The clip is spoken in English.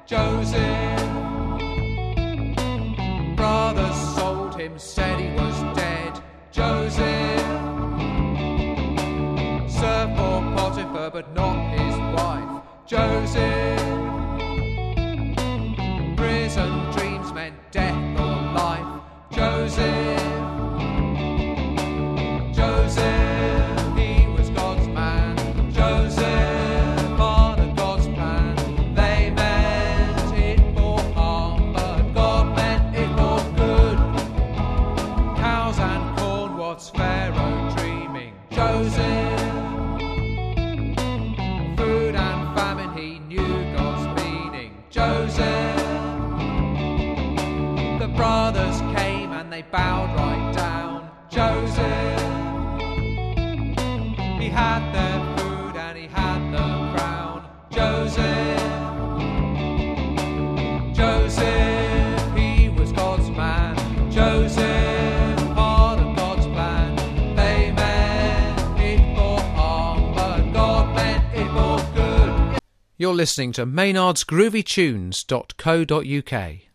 Joseph. Brothers sold him, said he was dead. Joseph served for Potiphar, but not his wife. Joseph. Prison dreams meant death or life. Joseph. Joseph, he was God's man. Joseph, part of God's plan. They meant it for harm, but God meant it for good. Cows and corn, what's Pharaoh dreaming? Joseph. Food and famine, he knew God's meaning. Joseph. The brothers came and they bowed right down. Joseph. He had their food and he had the crown. Joseph. Joseph, he was God's man. Joseph, part of God's plan. They meant it for harm, but God meant it for good. You're listening to MaynardsGroovyTunes.co.uk.